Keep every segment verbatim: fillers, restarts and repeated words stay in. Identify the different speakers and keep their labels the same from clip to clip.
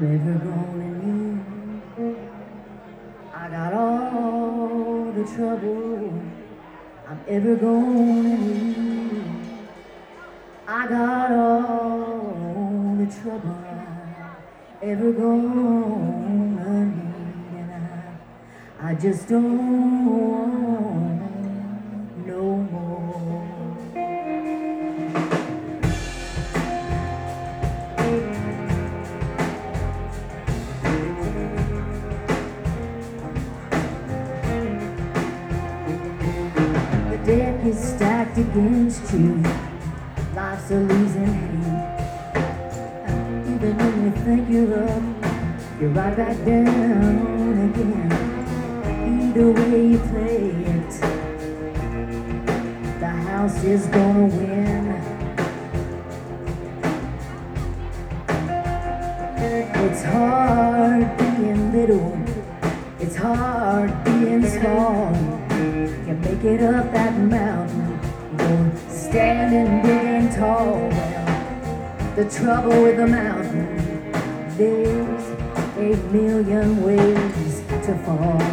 Speaker 1: I'm ever gonna need. I got all the trouble I'm ever gonna need. I got all the trouble I'm ever gonna need. And I, I just don't want no more. The deck is stacked against you. Life's a losing hand. Even when you think you're up, you're right back down again. Either way you play it, the house is gonna win. It's hard being little, it's hard being small. You make it up that mountain, you're standing big and tall. Well, the trouble with the mountain, there's a million ways to fall.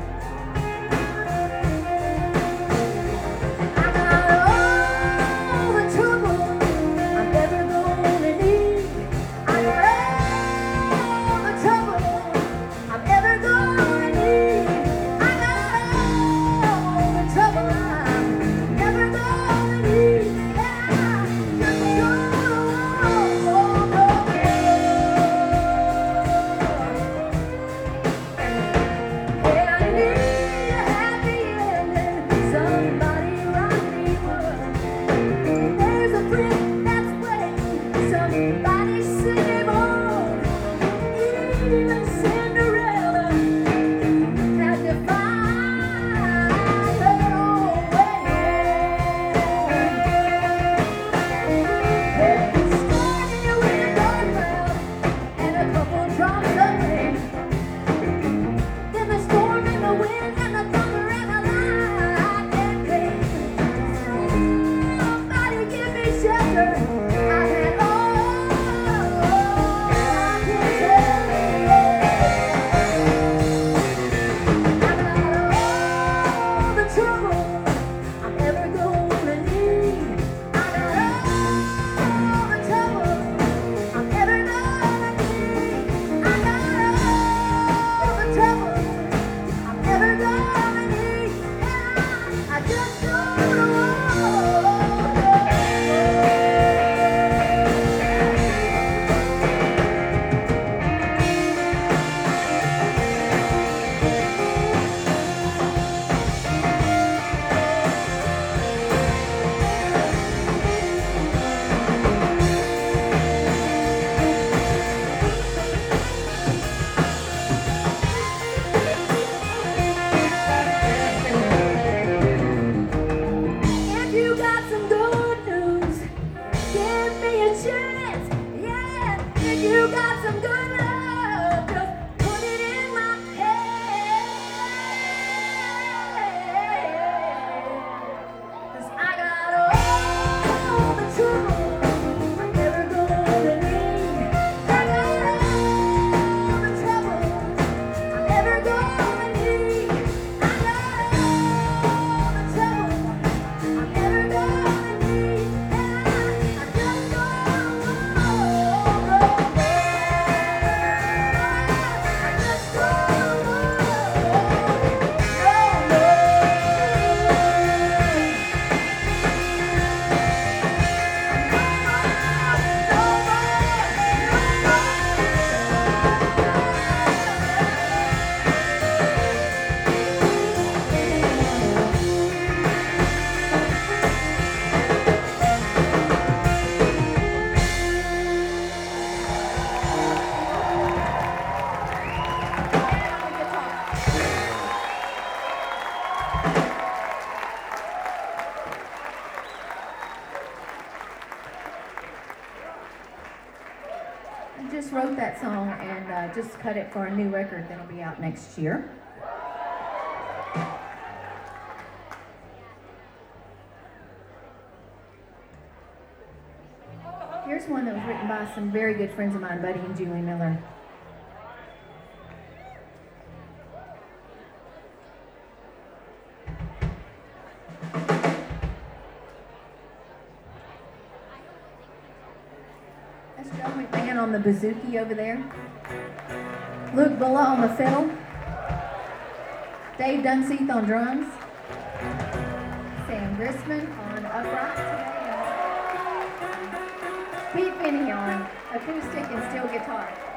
Speaker 1: I got all the trouble I'm ever gonna need. I got all the trouble I'm ever gonna need. I got all the trouble I'm never gonna need. And I just don't want no more. Yeah, I need a happy ending. Somebody rock me one. There's a friend that's waiting. Somebody sing him on. Even Cinderella had to find her own way home. Standing with a dark cloud and a couple drops of rain. Then the storm and the wind and the thunder and the lightning came. Somebody give me shelter. I had all I could take. I got all the trouble I'm ever gonna need. I got all the trouble I'm ever gonna need. I got all the trouble I'm ever gonna need. And I, I just don't want no more. If you got some good news, give me a chance. Yeah, if you got some good love, just put it in my hand. 'Cause I got all the trouble I'm ever gonna need. I got all the trouble I'm ever gonna need. I got all the trouble I'm ever gonna need. And I, I just don't want no more. I just don't want no more. I just wrote that song and uh, just cut it for a new record that'll be out next year. Here's one that was written by some very good friends of mine, Buddy and Julie Miller. That's Joe McMahon on the bouzouki over there. Luke Bulla on the fiddle. Dave Dunseith on drums. Sam Grisman on upright today. Pete Finney on acoustic and steel guitar.